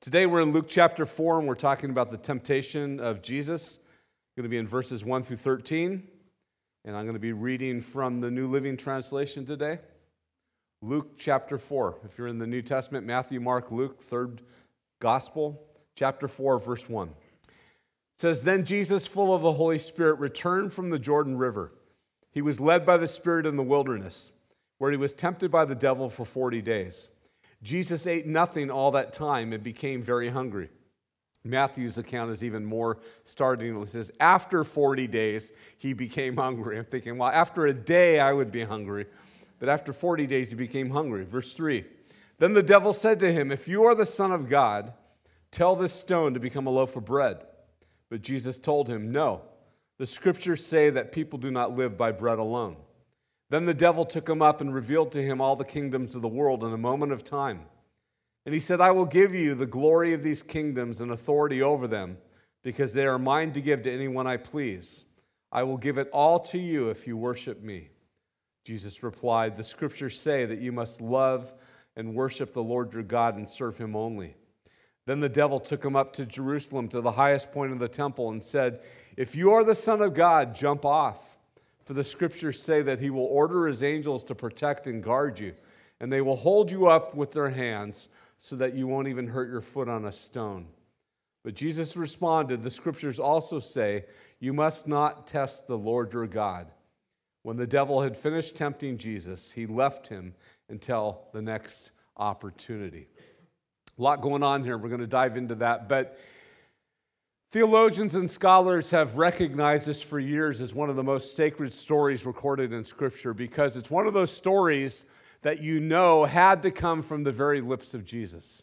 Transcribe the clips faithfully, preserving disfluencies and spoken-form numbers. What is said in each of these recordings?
Today we're in Luke chapter four, and we're talking about the temptation of Jesus. I'm going to be in verses one through thirteen, and I'm going to be reading from the New Living Translation today. Luke chapter four. If you're in the New Testament, Matthew, Mark, Luke, third gospel, chapter four, verse one. It says, "Then Jesus, full of the Holy Spirit, returned from the Jordan River. He was led by the Spirit in the wilderness, where he was tempted by the devil for forty days. Jesus ate nothing all that time and became very hungry." Matthew's account is even more startling. It says, after forty days, he became hungry. I'm thinking, well, after a day, I would be hungry. But after forty days, he became hungry. Verse three, "Then the devil said to him, 'If you are the Son of God, tell this stone to become a loaf of bread.' But Jesus told him, 'No, the scriptures say that people do not live by bread alone.' Then the devil took him up and revealed to him all the kingdoms of the world in a moment of time. And he said, 'I will give you the glory of these kingdoms and authority over them, because they are mine to give to anyone I please. I will give it all to you if you worship me.' Jesus replied, 'The scriptures say that you must love and worship the Lord your God and serve him only.' Then the devil took him up to Jerusalem, to the highest point of the temple, and said, 'If you are the Son of God, jump off. For the scriptures say that he will order his angels to protect and guard you, and they will hold you up with their hands so that you won't even hurt your foot on a stone.' But Jesus responded, 'The scriptures also say you must not test the Lord your God.' When the devil had finished tempting Jesus, he left him until the next opportunity." A lot going on here. We're going to dive into that, but theologians and scholars have recognized this for years as one of the most sacred stories recorded in Scripture, because it's one of those stories that you know had to come from the very lips of Jesus.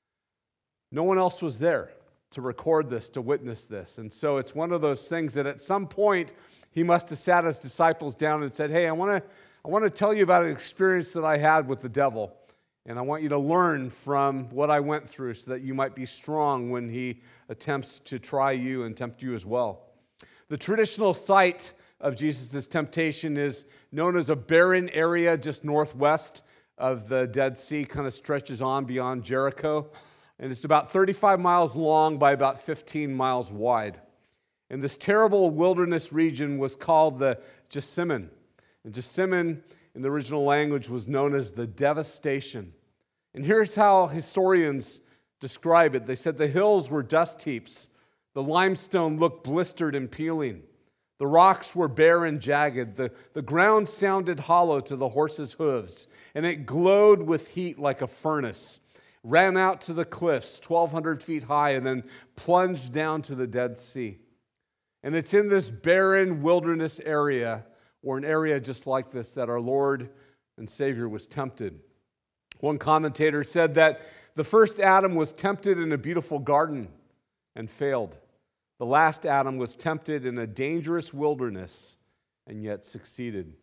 No one else was there to record this, to witness this. And so it's one of those things that at some point he must have sat his disciples down and said, "Hey, I want to I want to tell you about an experience that I had with the devil. And I want you to learn from what I went through so that you might be strong when he attempts to try you and tempt you as well." The traditional site of Jesus' temptation is known as a barren area just northwest of the Dead Sea, kind of stretches on beyond Jericho. And it's about thirty-five miles long by about fifteen miles wide. And this terrible wilderness region was called the Gethsemane. And Gethsemane in the original language was known as the devastation. And here's how historians describe it. They said the hills were dust heaps. The limestone looked blistered and peeling. The rocks were bare and jagged. The, the ground sounded hollow to the horses' hooves. And it glowed with heat like a furnace. Ran out to the cliffs, twelve hundred feet high, and then plunged down to the Dead Sea. And it's in this barren wilderness area, or an area just like this, that our Lord and Savior was tempted. One commentator said that the first Adam was tempted in a beautiful garden and failed. The last Adam was tempted in a dangerous wilderness and yet succeeded.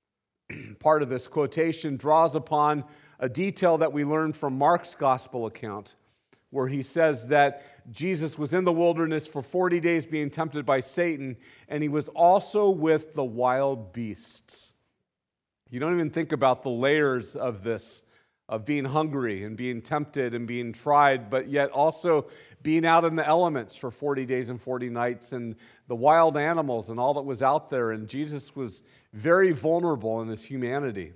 Part of this quotation draws upon a detail that we learn from Mark's gospel account, where he says that Jesus was in the wilderness for forty days being tempted by Satan, and he was also with the wild beasts. You don't even think about the layers of this, of being hungry and being tempted and being tried, but yet also being out in the elements for forty days and forty nights, and the wild animals and all that was out there. And Jesus was very vulnerable in his humanity.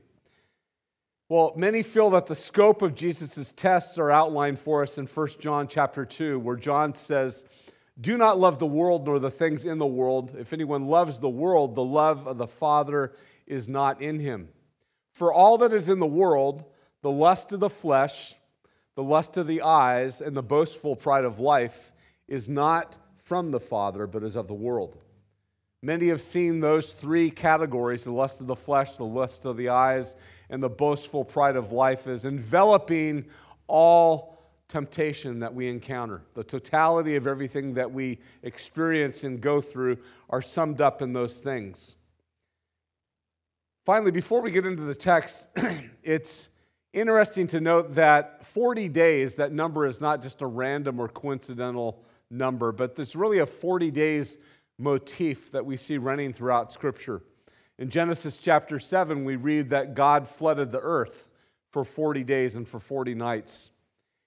Well, many feel that the scope of Jesus' tests are outlined for us in First John chapter two, where John says, "Do not love the world nor the things in the world. If anyone loves the world, the love of the Father is not in him. For all that is in the world, the lust of the flesh, the lust of the eyes, and the boastful pride of life, is not from the Father, but is of the world." Many have seen those three categories, the lust of the flesh, the lust of the eyes, and the boastful pride of life, as enveloping all temptation that we encounter. The totality of everything that we experience and go through are summed up in those things. Finally, before we get into the text, it's interesting to note that forty days, that number is not just a random or coincidental number, but there's really a forty days motif that we see running throughout Scripture. In Genesis chapter seven, we read that God flooded the earth for forty days and for forty nights.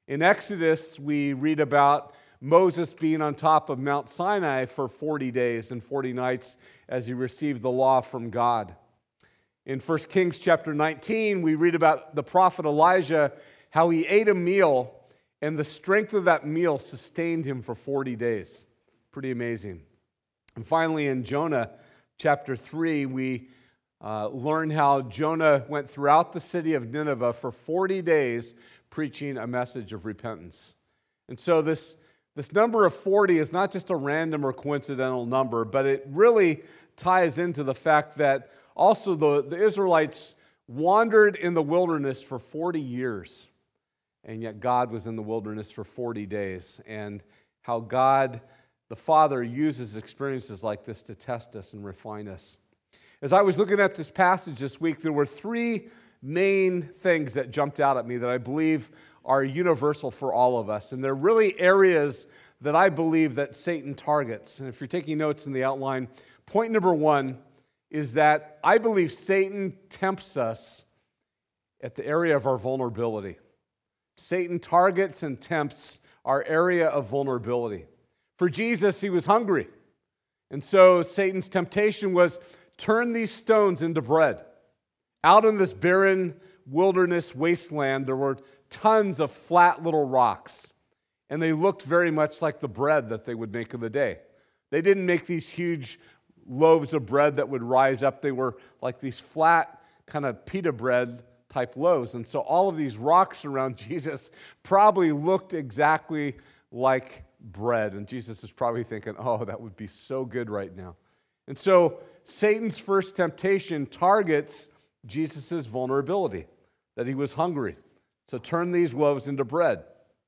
In Exodus, we read about Moses being on top of Mount Sinai for forty days and forty nights as he received the law from God. In First Kings chapter nineteen, we read about the prophet Elijah, how he ate a meal, and the strength of that meal sustained him for forty days. Pretty amazing. And finally, in Jonah chapter three, we uh, learn how Jonah went throughout the city of Nineveh for forty days preaching a message of repentance. And so this, this number of forty is not just a random or coincidental number, but it really ties into the fact that also the, the Israelites wandered in the wilderness for forty years, and yet God was in the wilderness for forty days, and how God, the Father, uses experiences like this to test us and refine us. As I was looking at this passage this week, there were three main things that jumped out at me that I believe are universal for all of us, and they're really areas that I believe that Satan targets. And if you're taking notes in the outline, point number one is that I believe Satan tempts us at the area of our vulnerability. Satan targets and tempts our area of vulnerability. For Jesus, he was hungry. And so Satan's temptation was, turn these stones into bread. Out in this barren wilderness wasteland, there were tons of flat little rocks. And they looked very much like the bread that they would make in the day. They didn't make these huge loaves of bread that would rise up. They were like these flat kind of pita bread type loaves. And so all of these rocks around Jesus probably looked exactly like bread. And Jesus is probably thinking, oh, that would be so good right now. And so Satan's first temptation targets Jesus' vulnerability, that he was hungry. So turn these loaves into bread.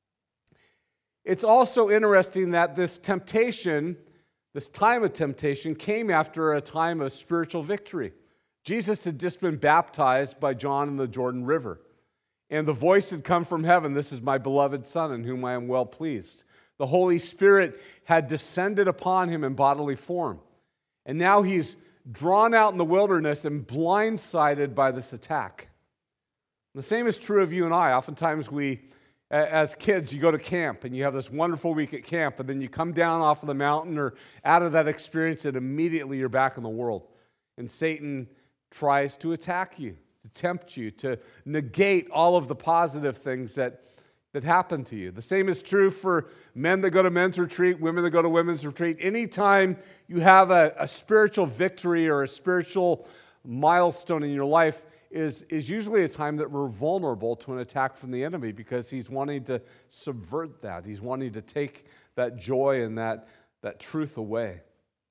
It's also interesting that this temptation, this time of temptation, came after a time of spiritual victory. Jesus had just been baptized by John in the Jordan River. And the voice had come from heaven, "This is my beloved Son, in whom I am well pleased." The Holy Spirit had descended upon him in bodily form. And now he's drawn out in the wilderness and blindsided by this attack. The same is true of you and I. Oftentimes we, as kids, you go to camp and you have this wonderful week at camp, and then you come down off of the mountain or out of that experience and immediately you're back in the world. And Satan tries to attack you, to tempt you, to negate all of the positive things that, that happen to you. The same is true for men that go to men's retreat, women that go to women's retreat. Anytime you have a, a spiritual victory or a spiritual milestone in your life, is, is usually a time that we're vulnerable to an attack from the enemy, because he's wanting to subvert that. He's wanting to take that joy and that, that truth away.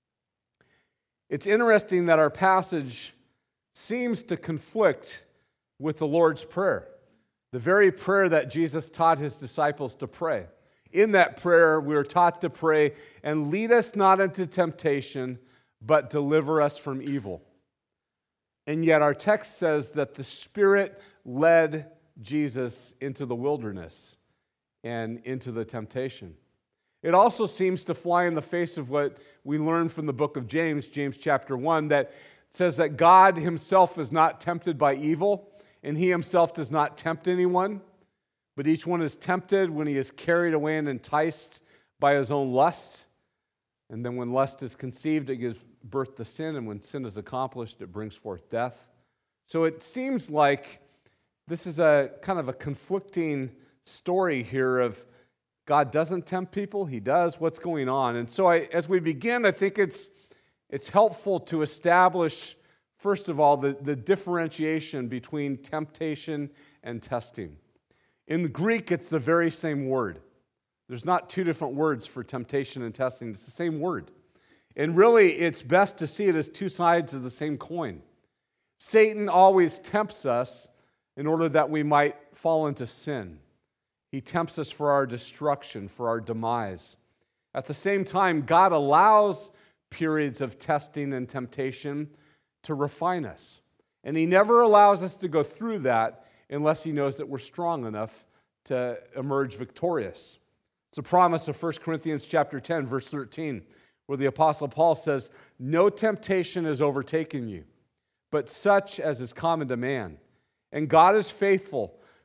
It's interesting that our passage seems to conflict with the Lord's Prayer, the very prayer that Jesus taught his disciples to pray. In that prayer, we are taught to pray, "And lead us not into temptation, but deliver us from evil." And yet our text says that the Spirit led Jesus into the wilderness and into the temptation. It also seems to fly in the face of what we learn from the book of James, James chapter one, that says that God himself is not tempted by evil, and he himself does not tempt anyone, but each one is tempted when he is carried away and enticed by his own lust. And then when lust is conceived, it gives birth to sin, and when sin is accomplished, it brings forth death. So it seems like this is a kind of a conflicting story here of God doesn't tempt people, he does. What's going on? And so I, as we begin, I think it's it's helpful to establish, first of all, the, the differentiation between temptation and testing. In the Greek, it's the very same word. There's not two different words for temptation and testing. It's the same word. And really, it's best to see it as two sides of the same coin. Satan always tempts us in order that we might fall into sin. He tempts us for our destruction, for our demise. At the same time, God allows periods of testing and temptation to refine us. And he never allows us to go through that unless he knows that we're strong enough to emerge victorious. It's a promise of First Corinthians chapter ten, verse thirteen, where the Apostle Paul says, "No temptation has overtaken you, but such as is common to man. And God is faithful,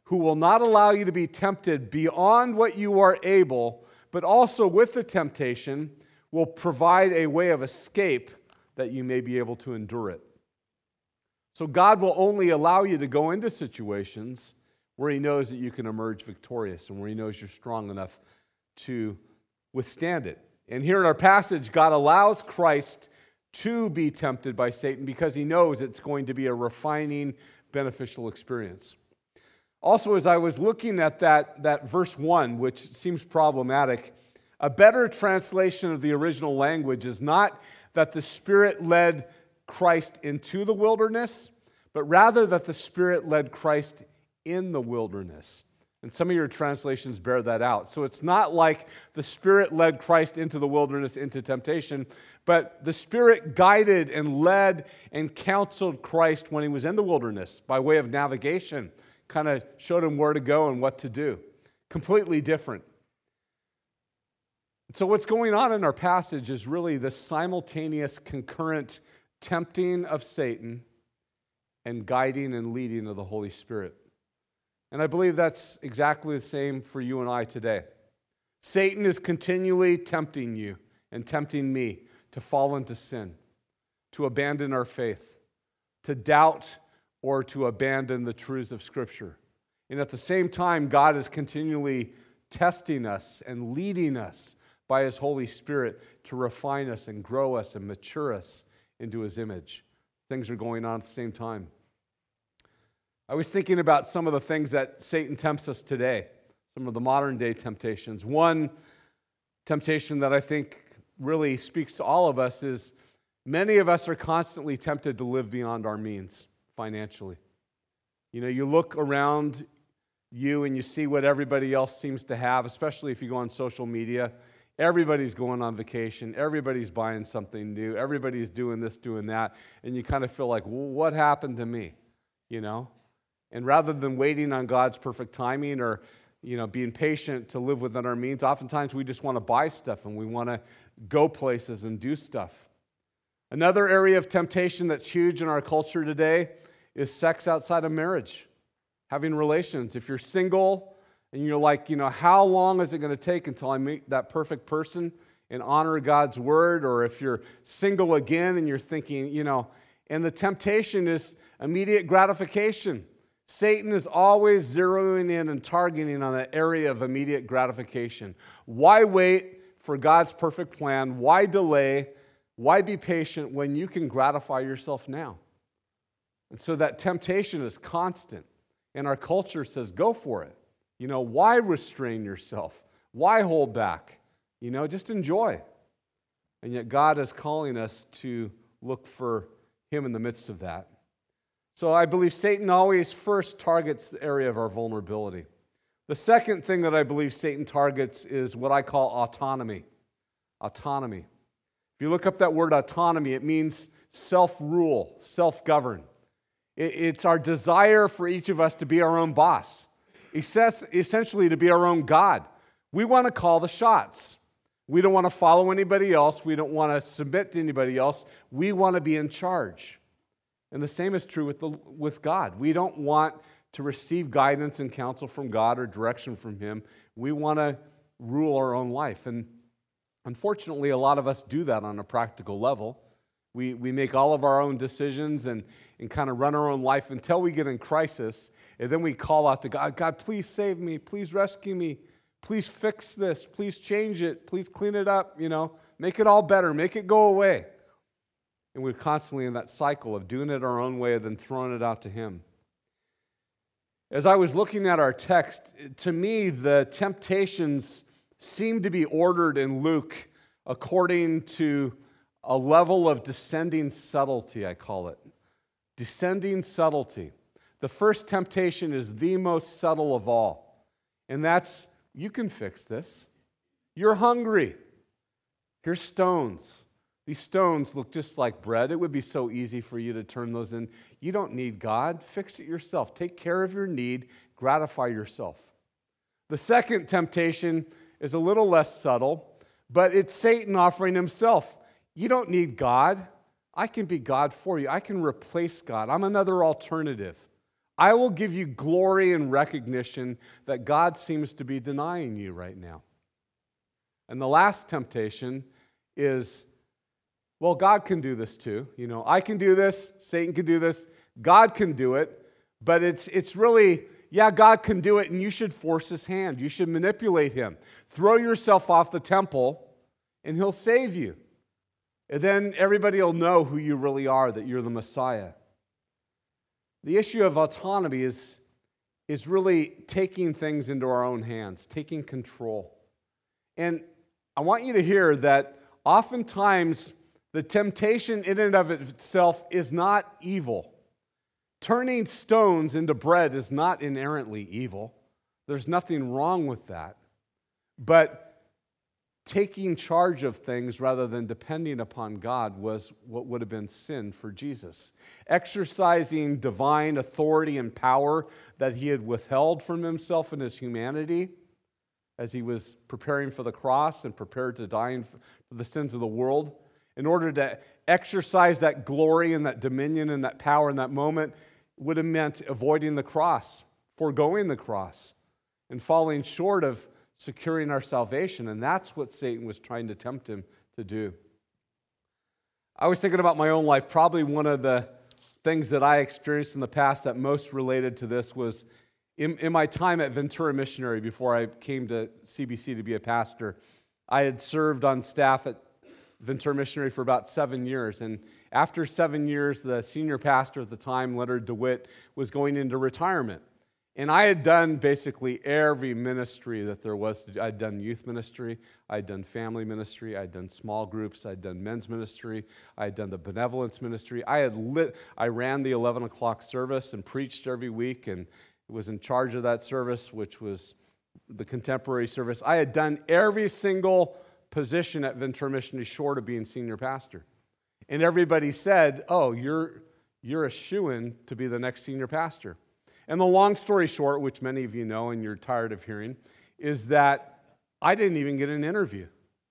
who will not allow you to be tempted beyond what you are able, but also with the temptation will provide a way of escape that you may be able to endure it. So God will only allow you to go into situations where He knows that you can emerge victorious and where He knows you're strong enough to withstand it. And here in our passage, God allows Christ to be tempted by Satan because He knows it's going to be a refining, beneficial experience. Also, as I was looking at that, that verse one, which seems problematic, a better translation of the original language is not that the Spirit led Christ into the wilderness, but rather that the Spirit led Christ in the wilderness. And some of your translations bear that out. So it's not like the Spirit led Christ into the wilderness, into temptation, but the Spirit guided and led and counseled Christ when He was in the wilderness by way of navigation, kind of showed Him where to go and what to do. Completely different. So what's going on in our passage is really the simultaneous, concurrent tempting of Satan and guiding and leading of the Holy Spirit. And I believe that's exactly the same for you and I today. Satan is continually tempting you and tempting me to fall into sin, to abandon our faith, to doubt or to abandon the truths of Scripture. And at the same time, God is continually testing us and leading us by His Holy Spirit to refine us and grow us and mature us into His image. Things are going on at the same time. I was thinking about some of the things that Satan tempts us today, some of the modern day temptations. One temptation that I think really speaks to all of us is many of us are constantly tempted to live beyond our means financially. You know, you look around you and you see what everybody else seems to have, especially if you go on social media. Everybody's going on vacation. Everybody's buying something new. Everybody's doing this, doing that. And you kind of feel like, well, what happened to me? You know? And rather than waiting on God's perfect timing or, you know, being patient to live within our means, oftentimes we just want to buy stuff and we want to go places and do stuff. Another area of temptation that's huge in our culture today is sex outside of marriage, having relations. If you're single and you're like, you know, how long is it going to take until I meet that perfect person and honor God's word? Or if you're single again and you're thinking, you know, and the temptation is immediate gratification. Satan is always zeroing in and targeting on that area of immediate gratification. Why wait for God's perfect plan? Why delay? Why be patient when you can gratify yourself now? And so that temptation is constant. And our culture says, go for it. You know, why restrain yourself? Why hold back? You know, just enjoy. And yet God is calling us to look for Him in the midst of that. So I believe Satan always first targets the area of our vulnerability. The second thing that I believe Satan targets is what I call autonomy. Autonomy. If you look up that word autonomy, it means self-rule, self-govern. It's our desire for each of us to be our own boss, essentially to be our own God. We want to call the shots. We don't want to follow anybody else. We don't want to submit to anybody else. We want to be in charge. And the same is true with, the, with God. We don't want to receive guidance and counsel from God or direction from Him. We want to rule our own life. And unfortunately, a lot of us do that on a practical level. We, we make all of our own decisions and, and kind of run our own life until we get in crisis. And then we call out to God, God, please save me. Please rescue me. Please fix this. Please change it. Please clean it up. You know, make it all better. Make it go away. And we're constantly in that cycle of doing it our own way and then throwing it out to Him. As I was looking at our text, to me, the temptations seem to be ordered in Luke according to a level of descending subtlety, I call it. Descending subtlety. The first temptation is the most subtle of all. And that's, you can fix this. You're hungry. Here's stones. These stones look just like bread. It would be so easy for you to turn those in. You don't need God. Fix it yourself. Take care of your need. Gratify yourself. The second temptation is a little less subtle, but it's Satan offering himself. You don't need God. I can be God for you. I can replace God. I'm another alternative. I will give you glory and recognition that God seems to be denying you right now. And the last temptation is, well, God can do this too. You know, I can do this, Satan can do this, God can do it, but it's it's really, yeah, God can do it, and you should force his hand. You should manipulate him. Throw yourself off the temple, and he'll save you. And then everybody will know who you really are, that you're the Messiah. The issue of autonomy is, is really taking things into our own hands, taking control. And I want you to hear that oftentimes the temptation in and of itself is not evil. Turning stones into bread is not inherently evil. There's nothing wrong with that. But taking charge of things rather than depending upon God was what would have been sin for Jesus. Exercising divine authority and power that he had withheld from himself in his humanity as he was preparing for the cross and prepared to die for the sins of the world, in order to exercise that glory and that dominion and that power in that moment would have meant avoiding the cross, foregoing the cross, and falling short of securing our salvation. And that's what Satan was trying to tempt him to do. I was thinking about my own life. Probably one of the things that I experienced in the past that most related to this was in, in my time at Ventura Missionary before I came to C B C to be a pastor. I had served on staff at Ventura Missionary for about seven years. And after seven years, the senior pastor at the time, Leonard DeWitt, was going into retirement. And I had done basically every ministry that there was to do. I'd done youth ministry, I'd done family ministry, I'd done small groups, I'd done men's ministry, I'd done the benevolence ministry. I had lit, I ran the eleven o'clock service and preached every week and was in charge of that service, which was the contemporary service. I had done every single position at Ventura Missionary short of being senior pastor. And everybody said, oh, you're, you're a shoo-in to be the next senior pastor. And the long story short, which many of you know and you're tired of hearing, is that I didn't even get an interview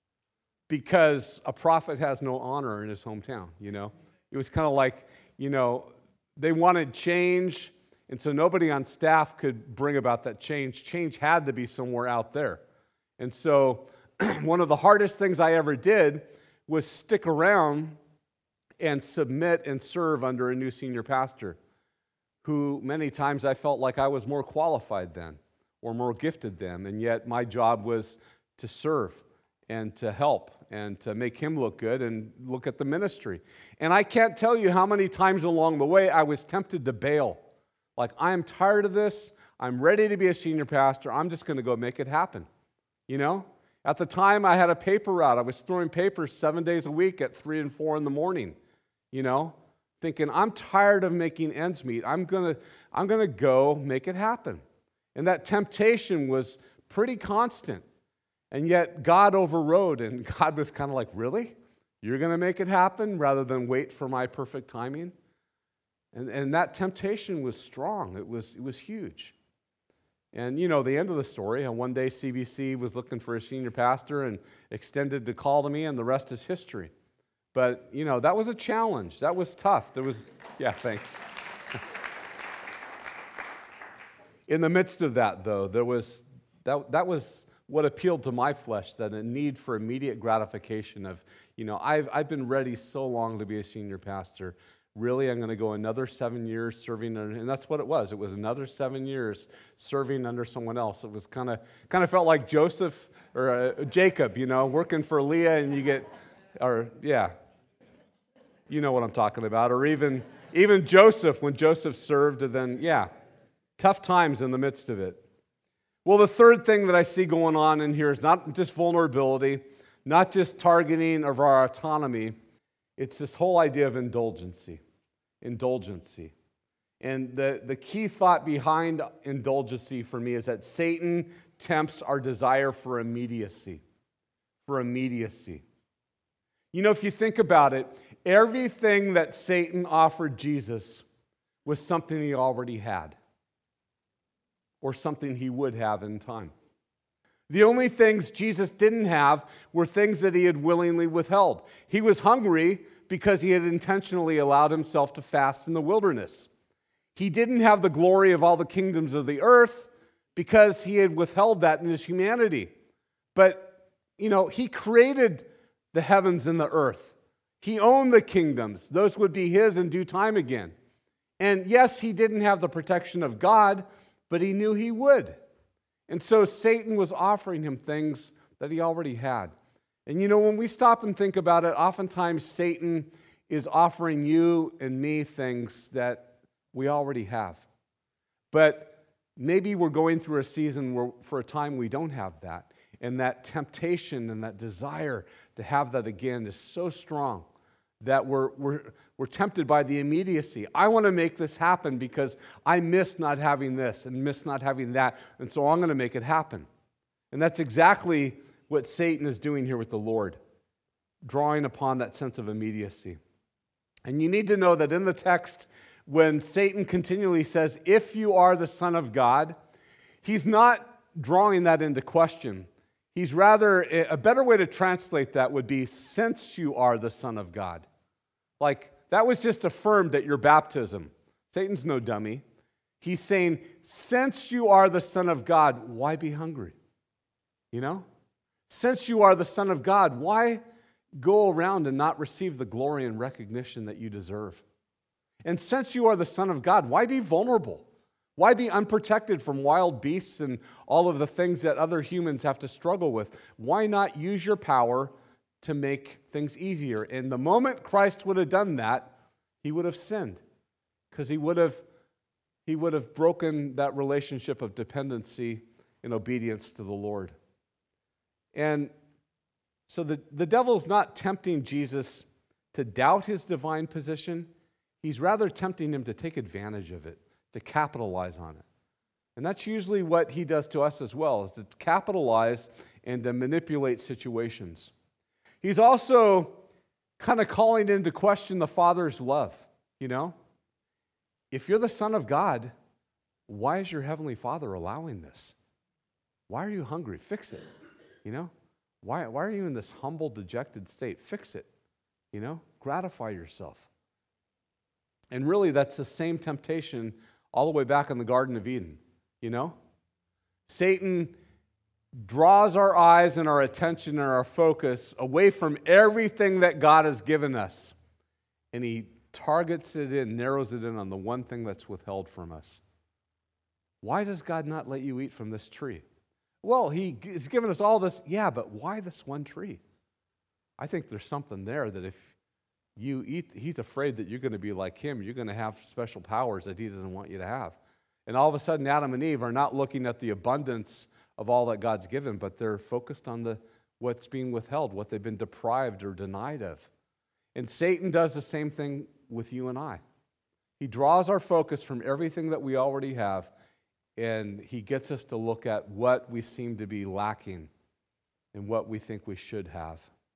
because a prophet has no honor in his hometown, you know. It was kind of like, you know, they wanted change, and so nobody on staff could bring about that change. Change had to be somewhere out there. And so one of the hardest things I ever did was stick around and submit and serve under a new senior pastor, who many times I felt like I was more qualified than or more gifted than, and yet my job was to serve and to help and to make him look good and look at the ministry. And I can't tell you how many times along the way I was tempted to bail. Like, I'm tired of this. I'm ready to be a senior pastor. I'm just going to go make it happen. You know? At the time, I had a paper route. I was throwing papers seven days a week at three and four in the morning, you know? Thinking, I'm tired of making ends meet. I'm gonna, I'm gonna go make it happen. And that temptation was pretty constant. And yet God overrode, and God was kind of like, really? You're gonna make it happen rather than wait for my perfect timing? And, and that temptation was strong. It was, it was huge. And you know, the end of the story, and one day C B C was looking for a senior pastor and extended the call to me, and the rest is history. But, you know, that was a challenge. That was tough. There was, yeah, thanks. In the midst of that, though, there was, that, that was what appealed to my flesh, that a need for immediate gratification of, you know, I've, I've been ready so long to be a senior pastor. Really, I'm going to go another seven years serving, under, and that's what it was. It was another seven years serving under someone else. It was kind of, kind of felt like Joseph, or uh, Jacob, you know, working for Leah, and you get, or, yeah. You know what I'm talking about. Or even, even Joseph, when Joseph served, and then, yeah, tough times in the midst of it. Well, the third thing that I see going on in here is not just vulnerability, not just targeting of our autonomy. It's this whole idea of indulgency. Indulgency. And the, the key thought behind indulgency for me is that Satan tempts our desire for immediacy. For immediacy. You know, if you think about it, everything that Satan offered Jesus was something he already had, or something he would have in time. The only things Jesus didn't have were things that he had willingly withheld. He was hungry because he had intentionally allowed himself to fast in the wilderness. He didn't have the glory of all the kingdoms of the earth because he had withheld that in his humanity. But, you know, he created the heavens and the earth. He owned the kingdoms. Those would be his in due time again. And yes, he didn't have the protection of God, but he knew he would. And so Satan was offering him things that he already had. And you know, when we stop and think about it, oftentimes Satan is offering you and me things that we already have. But maybe we're going through a season where for a time we don't have that. And that temptation and that desire to have that again is so strong that we're, we're, we're tempted by the immediacy. I want to make this happen because I miss not having this and miss not having that, and so I'm going to make it happen. And that's exactly what Satan is doing here with the Lord, drawing upon that sense of immediacy. And you need to know that in the text, when Satan continually says, if you are the Son of God, he's not drawing that into question. He's rather, a better way to translate that would be, since you are the Son of God. Like, that was just affirmed at your baptism. Satan's no dummy. He's saying, since you are the Son of God, why be hungry? You know? Since you are the Son of God, why go around and not receive the glory and recognition that you deserve? And since you are the Son of God, why be vulnerable? Why be unprotected from wild beasts and all of the things that other humans have to struggle with? Why not use your power to make things easier? And the moment Christ would have done that, he would have sinned, because he would have he would have broken that relationship of dependency and obedience to the Lord. And so the, the devil's not tempting Jesus to doubt his divine position. He's rather tempting him to take advantage of it, to capitalize on it. And that's usually what he does to us as well, is to capitalize and to manipulate situations. He's also kind of calling into question the Father's love, you know? If you're the Son of God, why is your Heavenly Father allowing this? Why are you hungry? Fix it, you know? Why, why are you in this humble, dejected state? Fix it, you know? Gratify yourself. And really, that's the same temptation all the way back in the Garden of Eden, you know? Satan draws our eyes and our attention and our focus away from everything that God has given us. And he targets it in, narrows it in on the one thing that's withheld from us. Why does God not let you eat from this tree? Well, he, he's given us all this. Yeah, but why this one tree? I think there's something there that if you eat, he's afraid that you're going to be like him. You're going to have special powers that he doesn't want you to have. And all of a sudden, Adam and Eve are not looking at the abundance of all that God's given, but they're focused on the what's being withheld, what they've been deprived or denied of. And Satan does the same thing with you and I. He draws our focus from everything that we already have, and he gets us to look at what we seem to be lacking and what we think we should have.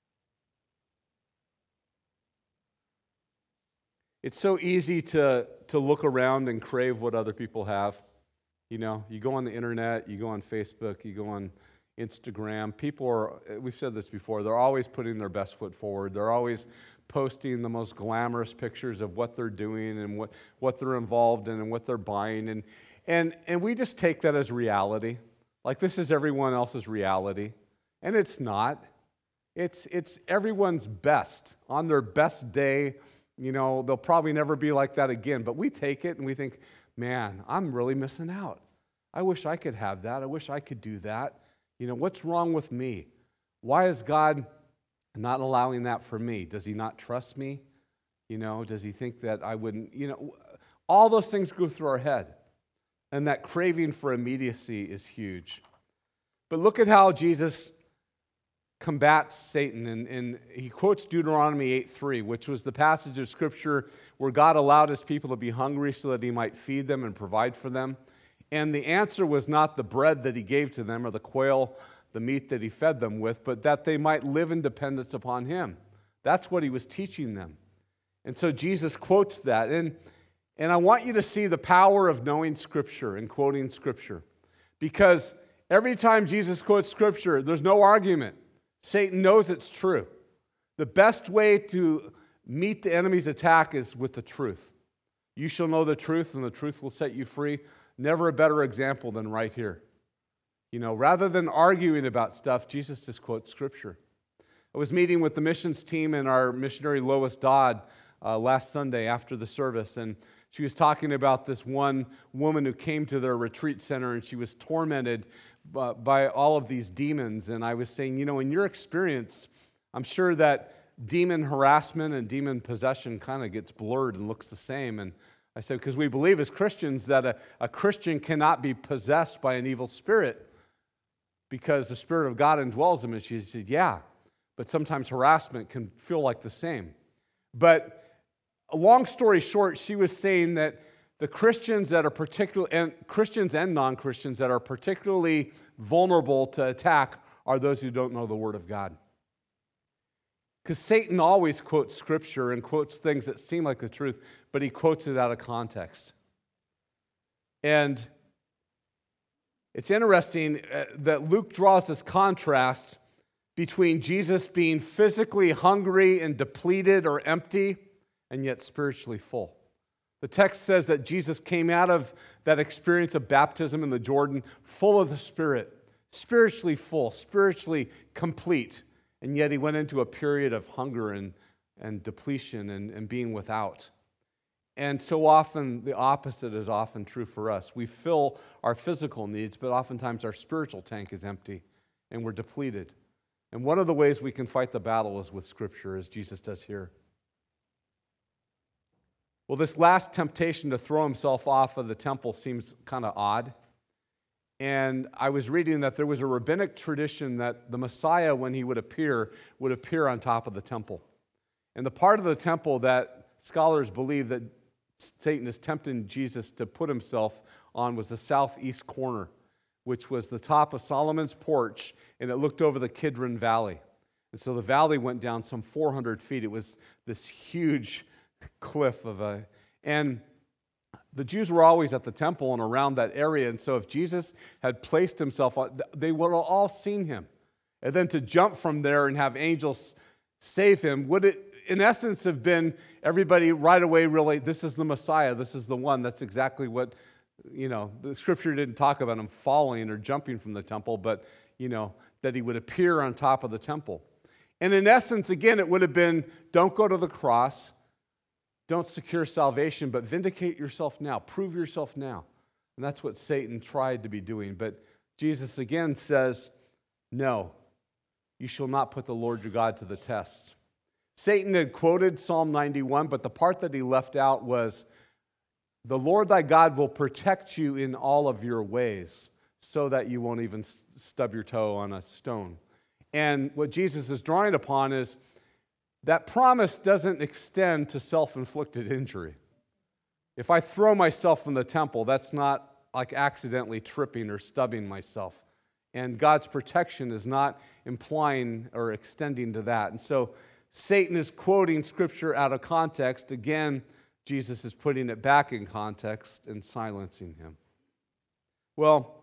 It's so easy to, to look around and crave what other people have. You know, you go on the internet, you go on Facebook, you go on Instagram. People are, we've said this before, they're always putting their best foot forward. They're always posting the most glamorous pictures of what they're doing and what, what they're involved in and what they're buying. And, and, and we just take that as reality. Like this is everyone else's reality. And it's not. It's, it's everyone's best. On their best day, you know, they'll probably never be like that again. But we take it and we think, man, I'm really missing out. I wish I could have that. I wish I could do that. You know, what's wrong with me? Why is God not allowing that for me? Does he not trust me? You know, does he think that I wouldn't, you know, all those things go through our head. And that craving for immediacy is huge. But look at how Jesus combats Satan. And, and he quotes Deuteronomy eight three, which was the passage of Scripture where God allowed his people to be hungry so that he might feed them and provide for them. And the answer was not the bread that he gave to them or the quail, the meat that he fed them with, but that they might live in dependence upon him. That's what he was teaching them. And so Jesus quotes that. And, and I want you to see the power of knowing Scripture and quoting Scripture. Because every time Jesus quotes Scripture, there's no argument. Satan knows it's true. The best way to meet the enemy's attack is with the truth. You shall know the truth, and the truth will set you free. Never a better example than right here. You know, rather than arguing about stuff, Jesus just quotes Scripture. I was meeting with the missions team and our missionary Lois Dodd uh, last Sunday after the service, and she was talking about this one woman who came to their retreat center, and she was tormented by, by all of these demons. And I was saying, you know, in your experience, I'm sure that demon harassment and demon possession kind of gets blurred and looks the same. And I said, because we believe as Christians that a, a Christian cannot be possessed by an evil spirit because the Spirit of God indwells him. And she said, yeah, but sometimes harassment can feel like the same. But a long story short, she was saying that the Christians that are particular, and Christians and non-Christians that are particularly vulnerable to attack are those who don't know the Word of God. Because Satan always quotes Scripture and quotes things that seem like the truth, but he quotes it out of context. And it's interesting that Luke draws this contrast between Jesus being physically hungry and depleted or empty, and yet spiritually full. The text says that Jesus came out of that experience of baptism in the Jordan full of the Spirit, spiritually full, spiritually complete. And yet he went into a period of hunger and, and depletion and, and being without. And so often the opposite is often true for us. We fill our physical needs, but oftentimes our spiritual tank is empty and we're depleted. And one of the ways we can fight the battle is with Scripture, as Jesus does here. Well, this last temptation to throw himself off of the temple seems kind of odd. And I was reading that there was a rabbinic tradition that the Messiah, when he would appear, would appear on top of the temple. And the part of the temple that scholars believe that Satan is tempting Jesus to put himself on was the southeast corner, which was the top of Solomon's porch, and it looked over the Kidron Valley. And so the valley went down some four hundred feet. It was this huge cliff of a... And the Jews were always at the temple and around that area, and so if Jesus had placed himself on, they would have all seen him. And then to jump from there and have angels save him, would it, in essence, have been everybody right away really, this is the Messiah, this is the one. That's exactly what, you know, the Scripture didn't talk about him falling or jumping from the temple, but, you know, that he would appear on top of the temple. And in essence, again, it would have been, don't go to the cross, don't secure salvation, but vindicate yourself now. Prove yourself now. And that's what Satan tried to be doing. But Jesus again says, no, you shall not put the Lord your God to the test. Satan had quoted Psalm ninety-one, but the part that he left out was, the Lord thy God will protect you in all of your ways so that you won't even stub your toe on a stone. And what Jesus is drawing upon is, that promise doesn't extend to self-inflicted injury. If I throw myself from the temple, that's not like accidentally tripping or stubbing myself. And God's protection is not implying or extending to that. And so Satan is quoting Scripture out of context. Again, Jesus is putting it back in context and silencing him. Well,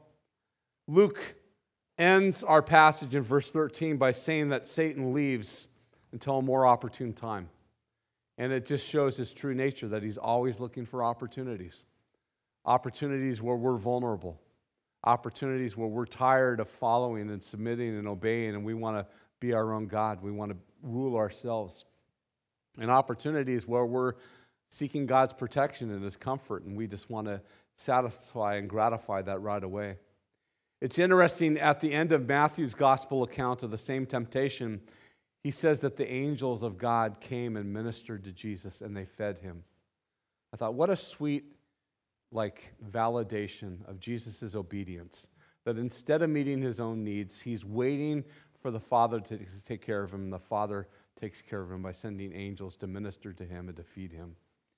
Luke ends our passage in verse thirteen by saying that Satan leaves until a more opportune time. And it just shows his true nature, that he's always looking for opportunities. Opportunities where we're vulnerable. Opportunities where we're tired of following and submitting and obeying, and we want to be our own God. We want to rule ourselves. And opportunities where we're seeking God's protection and his comfort, and we just want to satisfy and gratify that right away. It's interesting, at the end of Matthew's gospel account of the same temptation, he says that the angels of God came and ministered to Jesus and they fed him. I thought, what a sweet, like, validation of Jesus' obedience. That instead of meeting his own needs, he's waiting for the Father to take care of him. And the Father takes care of him by sending angels to minister to him and to feed him.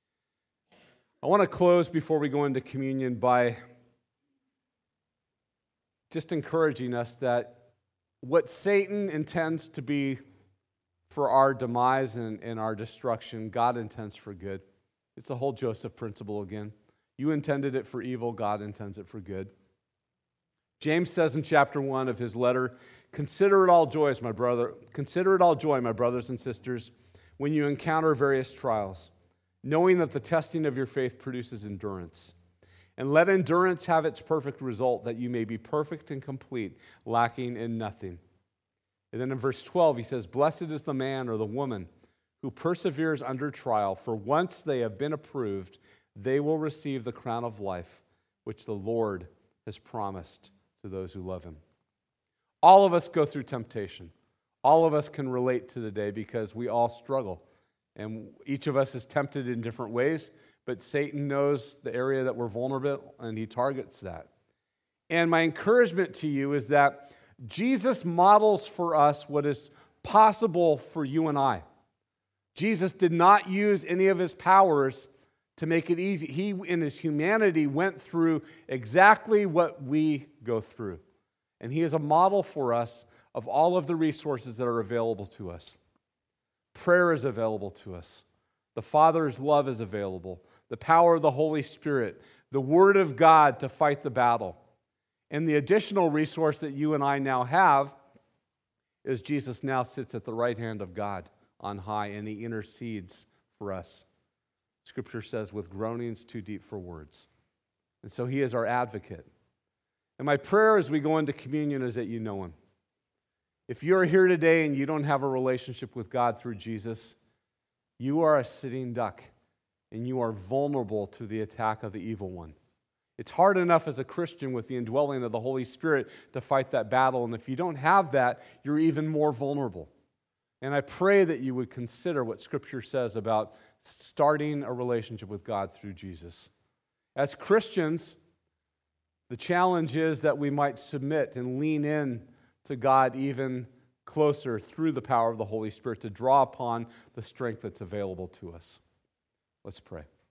I want to close before we go into communion by just encouraging us that what Satan intends to be for our demise and, and our destruction, God intends for good. It's the whole Joseph principle again. You intended it for evil, God intends it for good. James says in chapter one of his letter, Consider it all joy, my brother. Consider it all joy, my brothers and sisters, when you encounter various trials, knowing that the testing of your faith produces endurance. And let endurance have its perfect result, that you may be perfect and complete, lacking in nothing. And then in verse twelve, he says, blessed is the man or the woman who perseveres under trial, for once they have been approved, they will receive the crown of life, which the Lord has promised to those who love him. All of us go through temptation. All of us can relate to today because we all struggle. And each of us is tempted in different ways, but Satan knows the area that we're vulnerable, and he targets that. And my encouragement to you is that Jesus models for us what is possible for you and I. Jesus did not use any of his powers to make it easy. He, in his humanity, went through exactly what we go through. And he is a model for us of all of the resources that are available to us. Prayer is available to us. The Father's love is available. The power of the Holy Spirit. The Word of God to fight the battle. And the additional resource that you and I now have is Jesus now sits at the right hand of God on high, and he intercedes for us. Scripture says, with groanings too deep for words. And so he is our advocate. And my prayer as we go into communion is that you know him. If you're here today and you don't have a relationship with God through Jesus, you are a sitting duck, and you are vulnerable to the attack of the evil one. It's hard enough as a Christian with the indwelling of the Holy Spirit to fight that battle, and if you don't have that, you're even more vulnerable. And I pray that you would consider what Scripture says about starting a relationship with God through Jesus. As Christians, the challenge is that we might submit and lean in to God even closer through the power of the Holy Spirit to draw upon the strength that's available to us. Let's pray.